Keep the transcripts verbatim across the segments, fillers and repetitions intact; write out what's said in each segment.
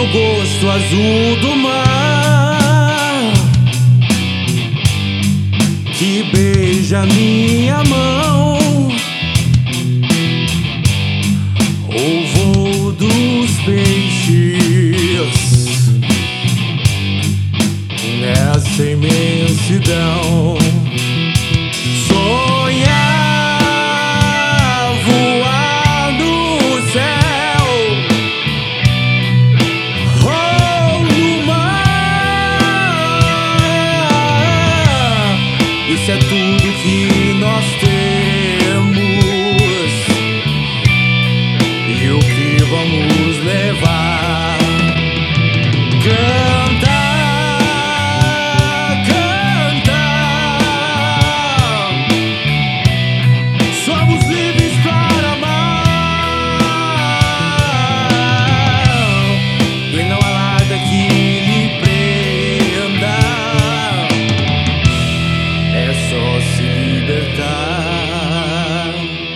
gosto azul do mar que beija minha mão, o voo dos peixes nessa imensidão. Isso é tudo que nós temos e o que vamos levar. Cantar, cantar. Somos livres para amar e não há nada que lhe prenda. É só se libertar.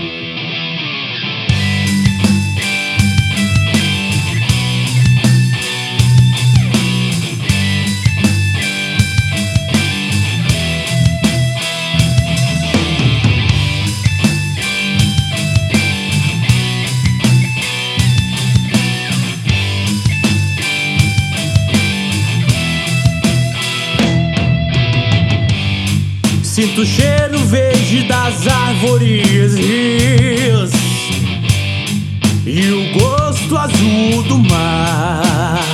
Sinto o cheiro verde das árvores e o gosto azul do mar,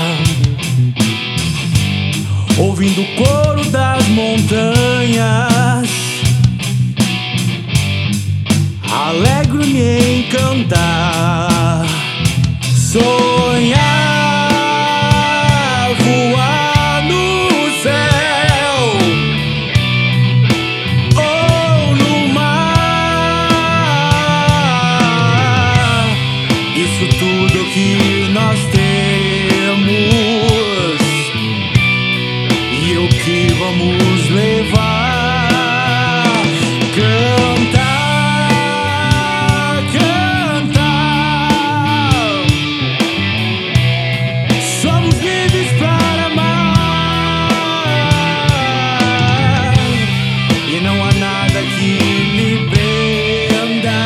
ouvindo o coro das montanhas, alegro-me em cantar, sonhar. Isso tudo que nós temos e o que vamos levar. Cantar, cantar. Somos livres para amar e não há nada que lhe prenda.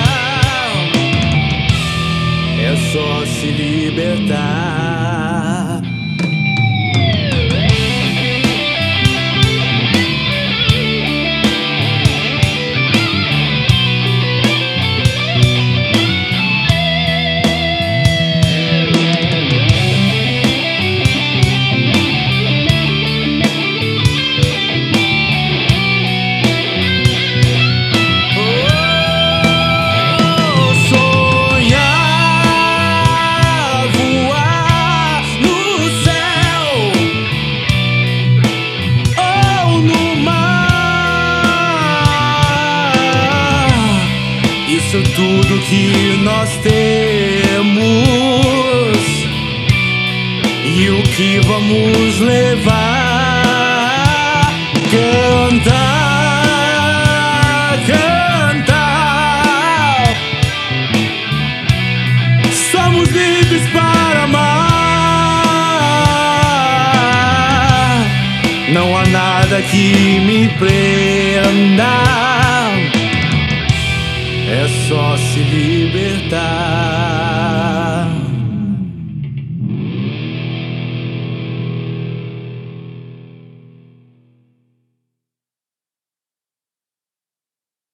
É só se libertar. Isso tudo que nós temos e o que vamos levar. Cantar, cantar. Somos livres para amar. Não há nada que me prenda. É só se libertar.